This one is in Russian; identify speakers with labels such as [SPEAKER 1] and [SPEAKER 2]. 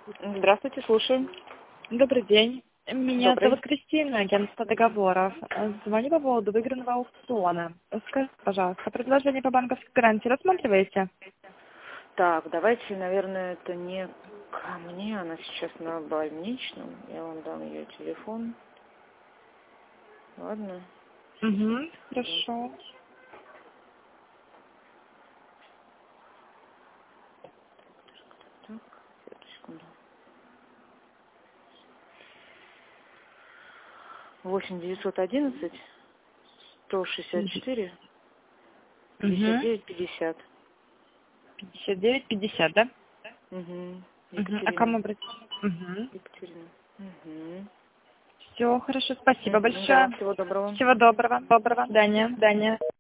[SPEAKER 1] Здравствуйте, слушаю.
[SPEAKER 2] Добрый день. Меня
[SPEAKER 1] Добрый.
[SPEAKER 2] зовут Кристина, агентство договоров. Звоню по поводу выигранного аукциона. Скажите, пожалуйста, предложение по банковской гарантии рассматриваете?
[SPEAKER 1] Так, давайте, наверное, это не ко мне, она сейчас на больничном. Я вам дам ее телефон. Ладно.
[SPEAKER 2] Угу, хорошо.
[SPEAKER 1] Так, секунду. 8 911 164
[SPEAKER 2] Угу.
[SPEAKER 1] 59 50.
[SPEAKER 2] 59-50, да?
[SPEAKER 1] Угу.
[SPEAKER 2] Угу. А кому
[SPEAKER 1] Екатерина.
[SPEAKER 2] обратиться? Угу.
[SPEAKER 1] Екатерина. Угу.
[SPEAKER 2] Все, хорошо, спасибо
[SPEAKER 1] Угу. Да,
[SPEAKER 2] большое.
[SPEAKER 1] всего доброго.
[SPEAKER 2] Всего доброго. Доброго. До свидания.